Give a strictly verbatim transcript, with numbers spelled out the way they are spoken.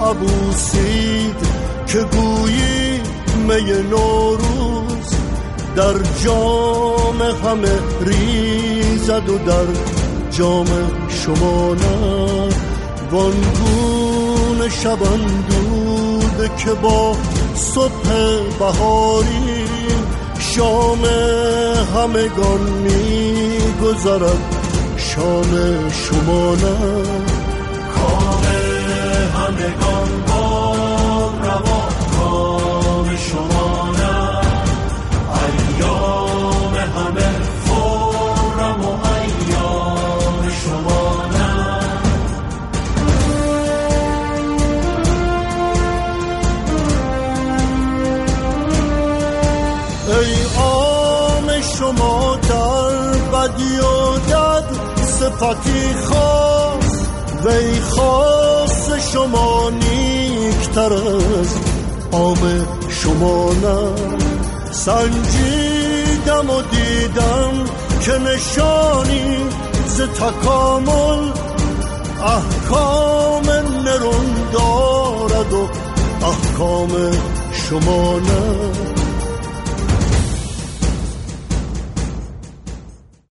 عبوسید که گویی می نوروز در جام همه ریزد و در جام شما نه. وانگونه شبندود که با صبح بهاری شام همگان می گذرد شام شما نه. کام همگان با روا کام شما نه. ایام همه خرم و ایام شما نه. ای عام شما در بدی و دد صفتی خاص وی خاص شما نیکتر از عام شما نه. سنجیدم و دیدم که نشانی ز تکامل احکام نرون دارد و احکام شما نه.